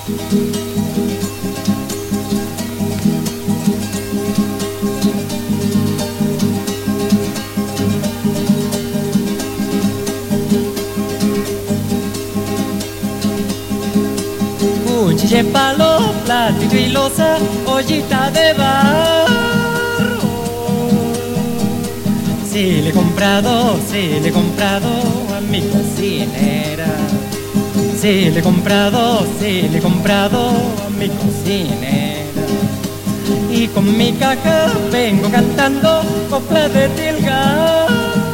Cuchilla, palo, platito y loza, ollita de barro. Sí le he comprado a mi cocinera. Sí le he comprado a mi cocinera. Y con mi caja vengo cantando coplas de Tilgar.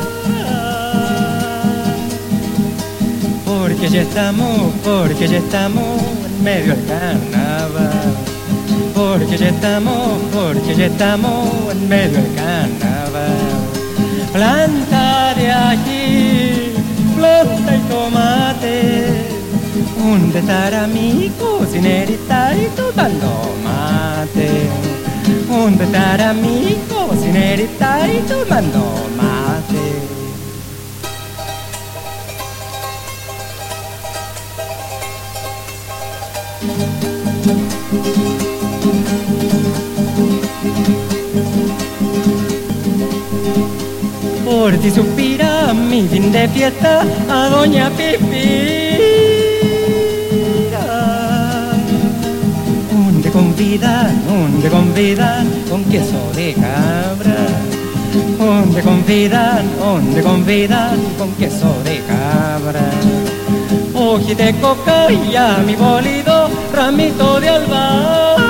Porque ya estamos en medio del carnaval. Porque ya estamos en medio del carnaval. Planta de ají, planta y tomate. ¿Dónde estará mi cocinerita y tomando mate? ¿Dónde estará mi cocinerita y tomando mate? Por ti suspira mi fin de fiesta a doña Pipira. Donde convidan con queso de cabra. Donde convidan con queso de cabra. Hojita de coca y a mi bolido ramito de albahaca.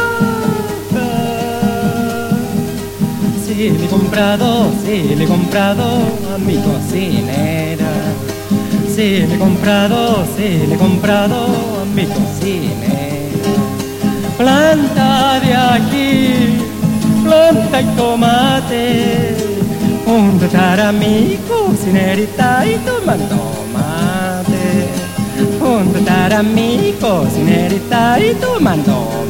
Sí le he comprado a mi cocinera. Sí le he comprado a mi cocinera. Planta de ají, planta y tomate. ¿Dónde estará mi cocinerita y tomando mate? ¿Dónde estará mi cocinerita y tomando